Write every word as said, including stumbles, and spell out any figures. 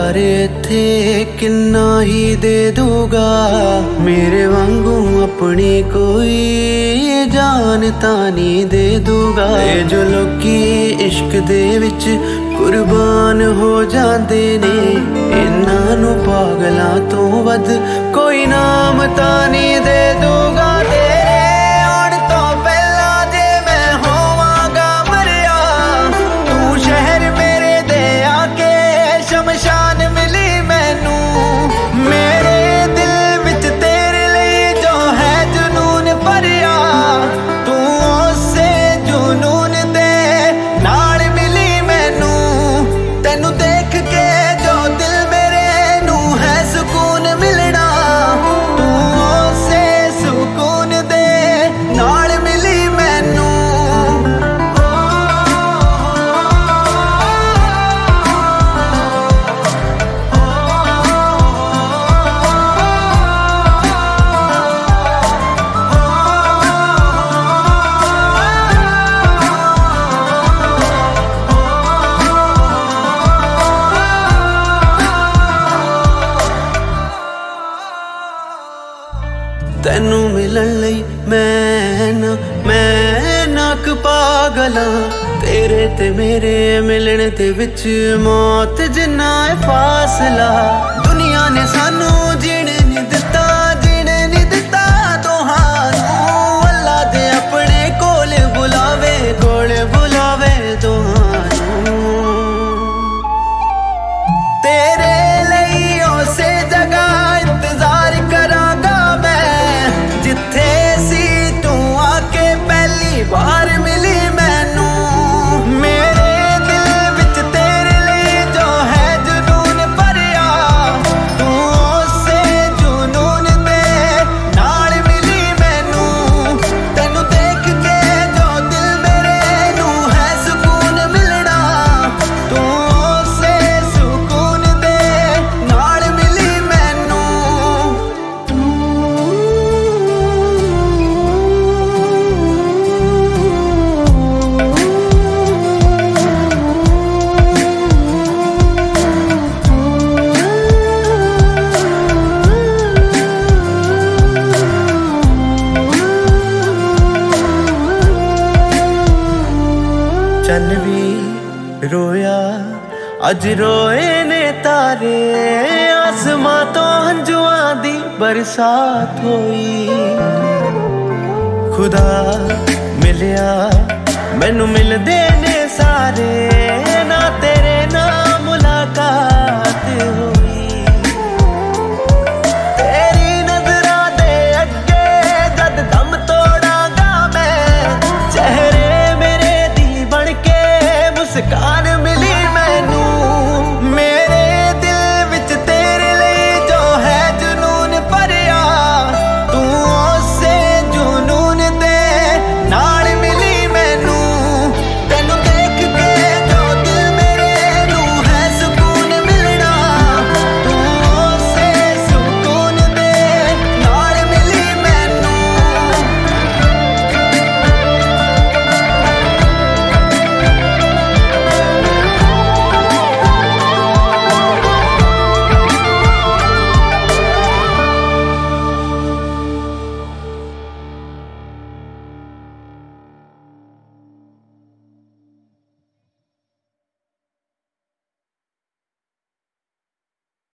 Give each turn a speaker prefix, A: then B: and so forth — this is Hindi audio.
A: प्यार इत्थे किन्ना ही दे दूगा, मेरे वांगू अपनी कोई जान तानी दे दूगा। ये जो लोकी इश्क दे विच कुर्बान हो जाते ने, इन्हां नूं पागलां तो वध कोई नाम तानी दे दूगा। तेरे आउण तो पहला जे मैं होवांगा मरिया, तू शहर मेरे दे आके शमशान मिली मैनू। मेरे दिल विच तेरे लिए जो है जुनून भरिया, तू उसे जुनून दे नाल मिली मैनू। तेनू देख के जो दिल मेरे नू है सुकून मिलना, तू उसे सुकून दे नाल मिली मैनू। तेनू मिलन लई मैं ना मैं नाक पागला, तेरे ते मेरे मिलन दे विच मौत जिन्ना है फासला। दुनिया ने सानू जीने नहीं दिता, जीने नहीं दिता तुहानू। अल्लाह दे अपने कोल बुलावे, कोल बुलावे तुहानू। तेरे लई उसे जगह इंतजार करांगा मैं, जिथे सी तू आके पहली बार मिली मैनू। मेरे दिल विच तेरे लिए जो है जुनून भरिया, तू उसे जुनून दे नाल मिली मैनू। तेनू देख के जो दिल मेरे नू है सुकून मिलना, तू उसे सुकून दे नाल मिली मैनू। चन भी रोया अज रोए ने तारे, आसमां तो हंजुआं दी बरसात होई। खुदा मिलिया मैनू मिलदे ने सारे, ना तेरे ना मुलाकात